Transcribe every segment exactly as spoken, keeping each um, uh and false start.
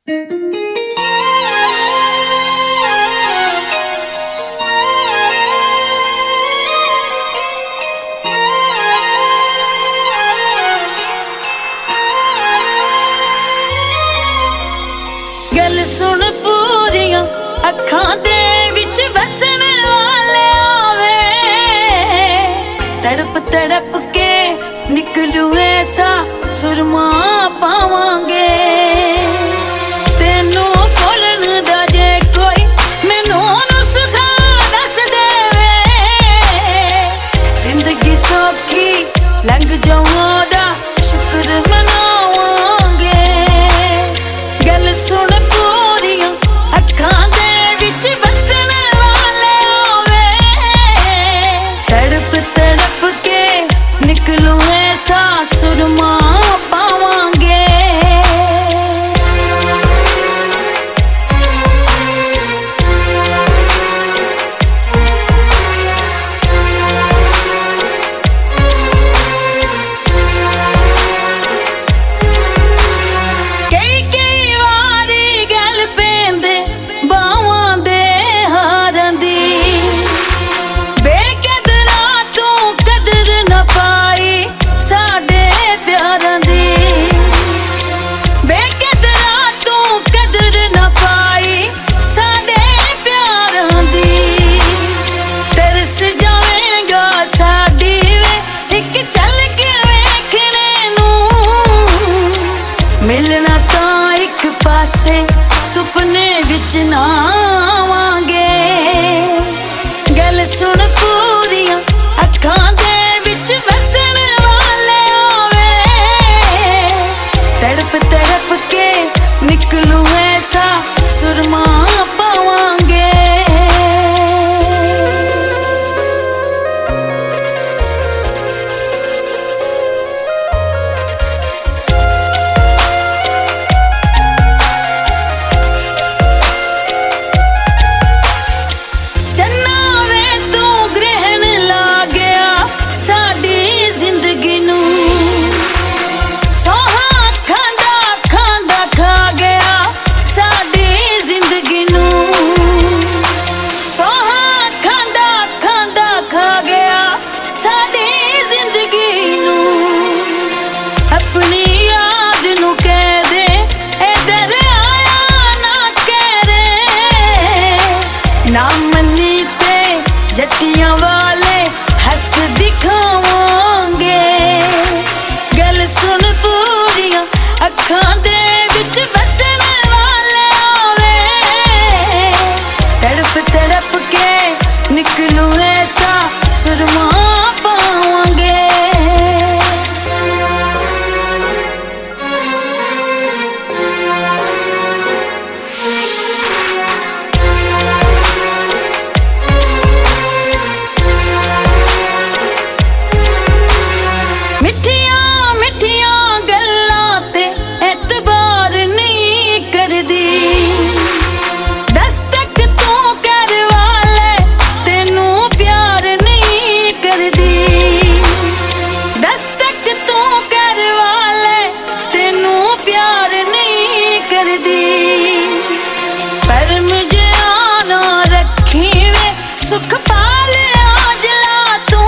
गल सुन पूरियां अखां दे विच वसन वाले आवे, तड़प तड़प के निकलू ऐसा सुरमा पावांगे। तेनू बोलन दा जे कोई मैनू नुस्खा दस देवे, जिंदगी सौखी लंघ जाऊं दा शुक्र मनावांगे। गल सुन पूरियां अखां दे विच वसन वाले आवे, तड़प तड़प के निकलू ऐसा सुरमा पावांगे। कई कई वारी गल पेंदे बावां दे हारां दी, बेकदरा तू कदर न पाई साडे प्यारां दी। बेकदरा तू कदर न पाई साडे प्यारां दी। तरस जावेगा साडी वे इक चल के वेखणे नूं, मिलना तां इक पासे सुपने विच ना आवांगे। गल सुन पूरियां अखां दे विच वसन वाले आवे, तड़प तड़प के निकलू ऐसा सुरमा पावांगे। चन्ना वे तू ग्रहण ला गया साडी जिंदगी नूं, सोहा खांदा खांदा खा गया साडी जिंदगी नूं। सोहा खांदा खांदा खा गया साडी जिंदगी नूं। अपनी याद नूं कह दे इधर आया ना करे, ना मन्नी ते जट्टियां वाले हथ दिखावांगे। गल सुन पूरियां अखां दे विच वसन वाले आवे, तड़प तड़प के निकलू ऐसा सुरमा पावांगे। मिठियां मिठियां गल्लां ते एतबार नहीं करदी, दस्तक तू कर वाले तेनू प्यार नहीं करदी। दस्तक तू कर वाले तेनू प्यार नहीं करदी। पर मुझे आना रखी वे सुख पाले आजला तू,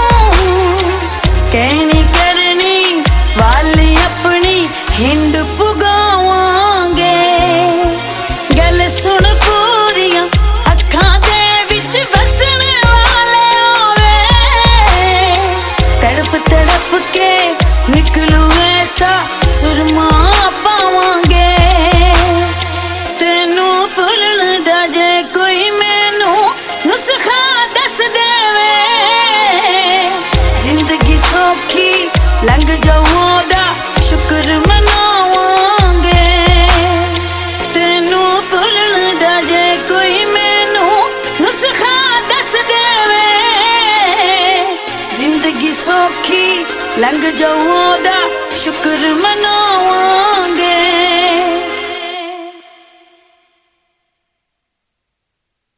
कहनी करनी वाली अपनी हिंद पुगावांगे। गल सुन पूरियां अखां दे विच वसन वाले आवे, तड़प तड़प के निकलू ऐसा सुरमा पावांगे। तेनू भुलन दा जे कोई मैनू नुस्खा दस देवे, जिंदगी सौखी लंघ जाऊं दा शुक्र मनावांगे। तेनू भुलन दा जे कोई मैनू नुस्खा दस देवे, जिंदगी सौखी लंघ जाऊं दा शुक्र मना